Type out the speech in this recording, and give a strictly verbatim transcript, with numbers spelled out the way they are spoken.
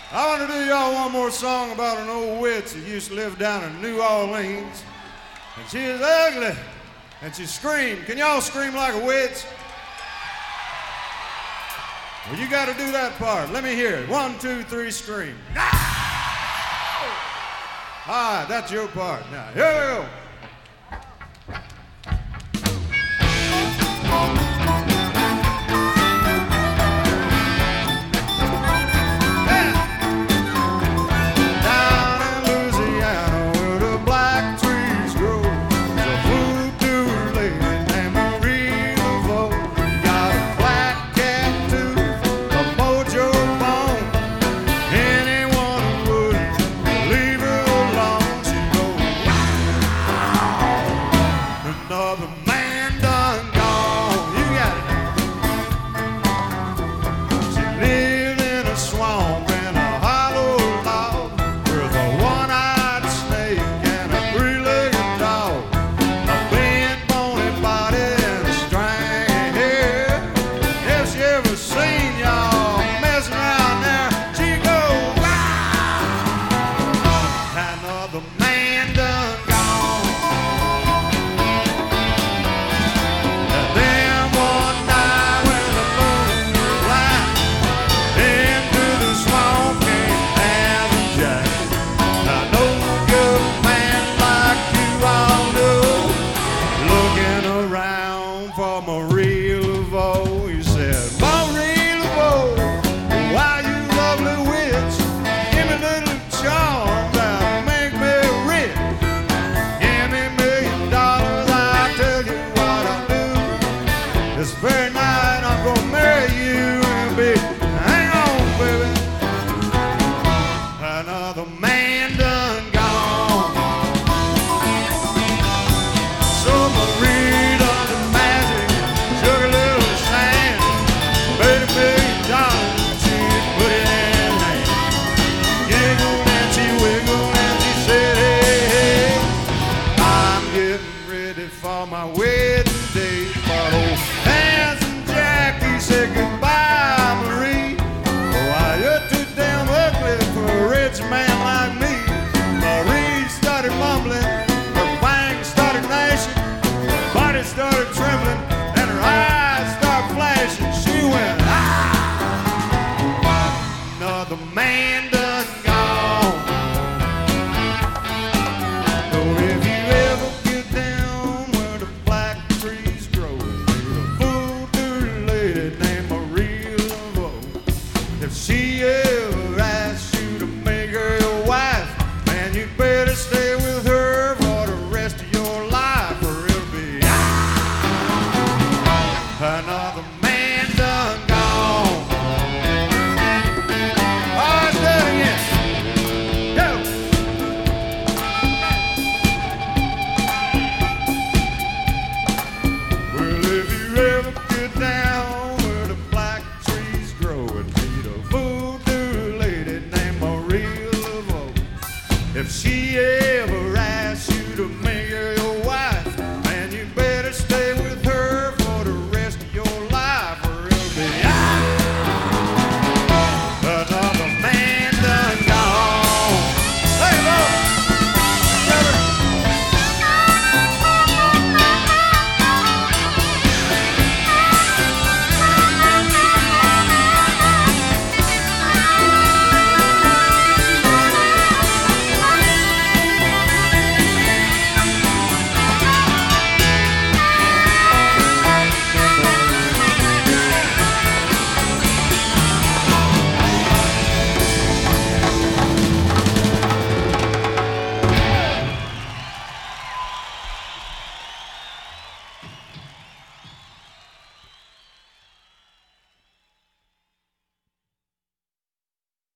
I want to do y'all one more song about an old witch that used to live down in New Orleans. And she is ugly, and she screamed. Can y'all scream like a witch? Well, you got to do that part. Let me hear it. One, two, three, scream. No! All right, that's your part. Now, here we go.